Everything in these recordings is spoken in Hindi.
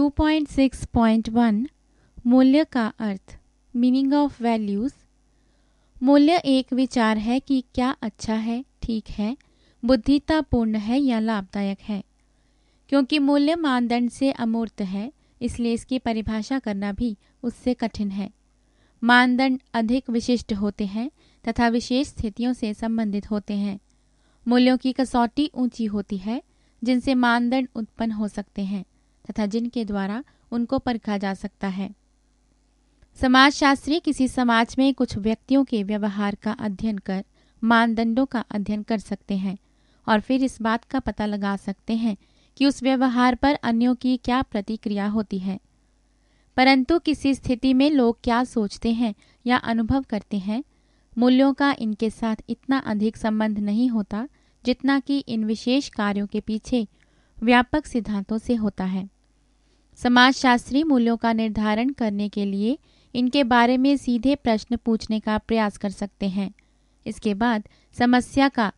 2.6.1 मूल्य का अर्थ, मीनिंग ऑफ वैल्यूज। मूल्य एक विचार है कि क्या अच्छा है, ठीक है, बुद्धितापूर्ण है या लाभदायक है। क्योंकि मूल्य मानदंड से अमूर्त है, इसलिए इसकी परिभाषा करना भी उससे कठिन है। मानदंड अधिक विशिष्ट होते हैं तथा विशेष स्थितियों से संबंधित होते हैं। मूल्यों की कसौटी ऊंची होती है, जिनसे मानदंड उत्पन्न हो सकते हैं तथा जिनके द्वारा उनको परखा जा सकता है। समाजशास्त्री किसी समाज में कुछ व्यक्तियों के व्यवहार का अध्ययन कर मानदंडों का अध्ययन कर सकते हैं और फिर इस बात का पता लगा सकते हैं कि उस व्यवहार पर अन्यों की क्या प्रतिक्रिया होती है। परंतु किसी स्थिति में लोग क्या सोचते हैं या अनुभव करते हैं, मूल्यों का इनके साथ इतना अधिक संबंध नहीं होता जितना कि इन विशेष कार्यों के पीछे व्यापक सिद्धांतों से होता है। समाजशास्त्री मूल्यों का निर्धारण करने के लिए इनके बारे में सीधे प्रश्न पूछने का प्रयास कर सकते हैं। इसके बाद समस्या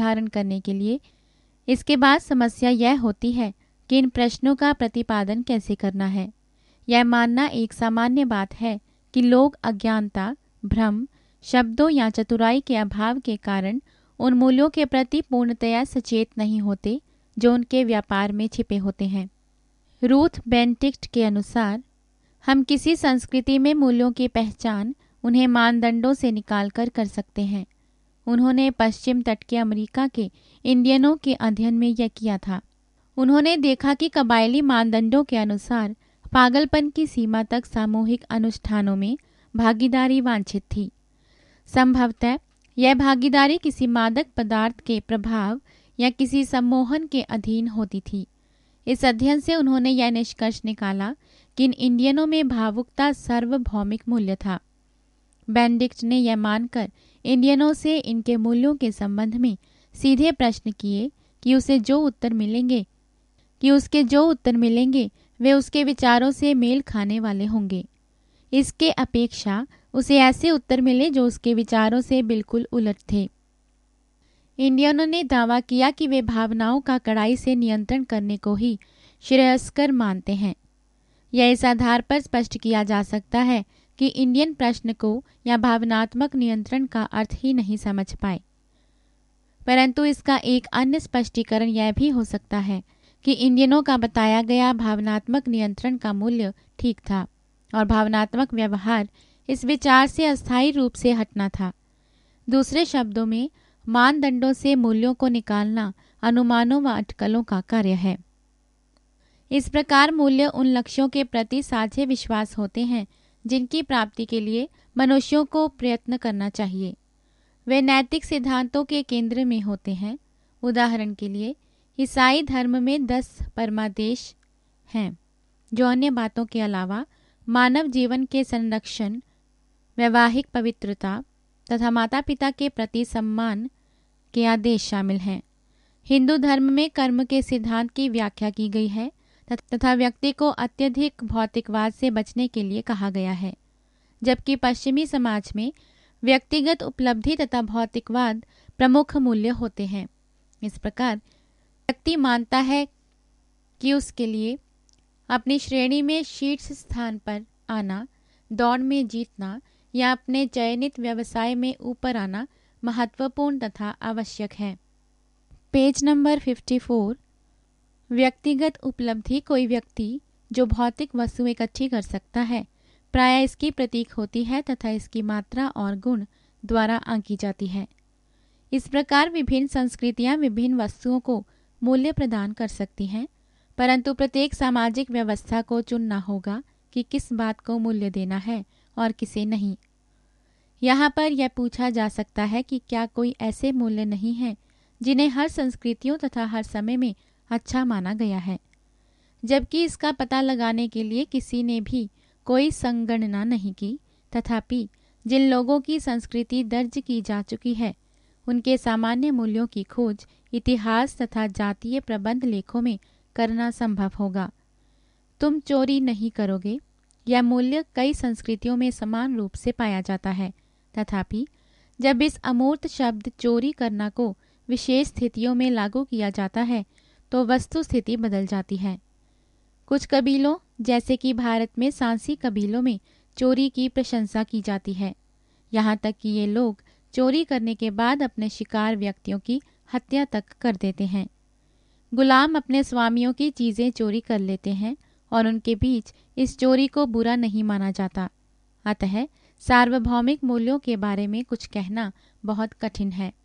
यह होती है कि इन प्रश्नों का प्रतिपादन कैसे करना है। यह मानना एक सामान्य बात है कि लोग अज्ञानता, भ्रम, शब्दों या चतुराई के अभाव के कारण उन मूल्यों के प्रति पूर्णतया सचेत नहीं होते जो उनके व्यापार में छिपे होते हैं। रूथ बेंटिक्ट के अनुसार हम किसी संस्कृति में मूल्यों की पहचान उन्हें मानदंडों से निकालकर कर सकते हैं। उन्होंने पश्चिम तट के अमेरिका के इंडियनों के अध्ययन में यह किया था। उन्होंने देखा कि कबायली मानदंडों के अनुसार पागलपन की सीमा तक सामूहिक अनुष्ठानों में भागीदारी वांछित थी। संभवतः यह भागीदारी किसी मादक पदार्थ के प्रभाव या किसी सम्मोहन के अधीन होती थी। इस अध्ययन से उन्होंने यह निष्कर्ष निकाला कि इन इंडियनों में भावुकता सार्वभौमिक मूल्य था। बेंडिक्ट ने यह मानकर इंडियनों से इनके मूल्यों के संबंध में सीधे प्रश्न किए कि उसके जो उत्तर मिलेंगे वे उसके विचारों से मेल खाने वाले होंगे। इसके अपेक्षा उसे ऐसे उत्तर मिले जो उसके विचारों से बिल्कुल उलट थे। इंडियनों ने दावा किया कि वे भावनाओं का कड़ाई से नियंत्रण करने को ही श्रेयस्कर मानते हैं। यह इस आधार पर स्पष्ट किया जा सकता है कि इंडियन प्रश्न को या भावनात्मक नियंत्रण का अर्थ ही नहीं समझ पाए। परंतु इसका एक अन्य स्पष्टीकरण यह भी हो सकता है कि इंडियनों का बताया गया भावनात्मक नियंत्रण का मूल्य ठीक था और भावनात्मक व्यवहार इस विचार से अस्थायी रूप से हटना था। दूसरे शब्दों में, मानदंडों से मूल्यों को निकालना अनुमानों व अटकलों का कार्य है। इस प्रकार मूल्य उन लक्ष्यों के प्रति साझे विश्वास होते हैं जिनकी प्राप्ति के लिए मनुष्यों को प्रयत्न करना चाहिए। वे नैतिक सिद्धांतों के केंद्र में होते हैं। उदाहरण के लिए, ईसाई धर्म में 10 परमादेश हैं जो अन्य बातों के अलावा मानव जीवन के संरक्षण, वैवाहिक पवित्रता तथा माता पिता के प्रति सम्मान के आदेश शामिल हैं। हिंदू धर्म में कर्म के सिद्धांत की व्याख्या की गई है तथा व्यक्ति को अत्यधिक भौतिकवाद से बचने के लिए कहा गया है, जबकि पश्चिमी समाज में व्यक्तिगत उपलब्धि तथा भौतिकवाद प्रमुख मूल्य होते हैं। इस प्रकार व्यक्ति मानता है कि उसके लिए अपनी श्रेणी में शीर्ष स्थान पर आना, दौड़ में जीतना या अपने चयनित व्यवसाय में ऊपर आना महत्वपूर्ण तथा आवश्यक है। Page number 54। व्यक्तिगत उपलब्धि कोई व्यक्ति जो भौतिक वस्तु इकट्ठी कर सकता है, प्रायः इसकी प्रतीक होती है तथा इसकी मात्रा और गुण द्वारा आंकी जाती है। इस प्रकार विभिन्न संस्कृतियां विभिन्न वस्तुओं को मूल्य प्रदान कर सकती हैं, परंतु प्रत्येक सामाजिक व्यवस्था को चुनना होगा कि किस बात को मूल्य देना है और किसे नहीं। यहाँ पर यह पूछा जा सकता है कि क्या कोई ऐसे मूल्य नहीं है जिन्हें हर संस्कृतियों तथा हर समय में अच्छा माना गया है, जबकि इसका पता लगाने के लिए किसी ने भी कोई संगणना नहीं की। तथापि जिन लोगों की संस्कृति दर्ज की जा चुकी है, उनके सामान्य मूल्यों की खोज इतिहास तथा जातीय प्रबंध लेखों में करना संभव होगा। तुम चोरी नहीं करोगे, यह मूल्य कई संस्कृतियों में समान रूप से पाया जाता है। तथापि जब इस अमूर्त शब्द चोरी करना को विशेष स्थितियों में लागू किया जाता है तो वस्तु स्थिति बदल जाती है। कुछ कबीलों जैसे कि भारत में सांसी कबीलों में चोरी की प्रशंसा की जाती है, यहाँ तक कि ये लोग चोरी करने के बाद अपने शिकार व्यक्तियों की हत्या तक कर देते हैं। गुलाम अपने स्वामियों की चीज़ें चोरी कर लेते हैं और उनके बीच इस चोरी को बुरा नहीं माना जाता। अतः सार्वभौमिक मूल्यों के बारे में कुछ कहना बहुत कठिन है।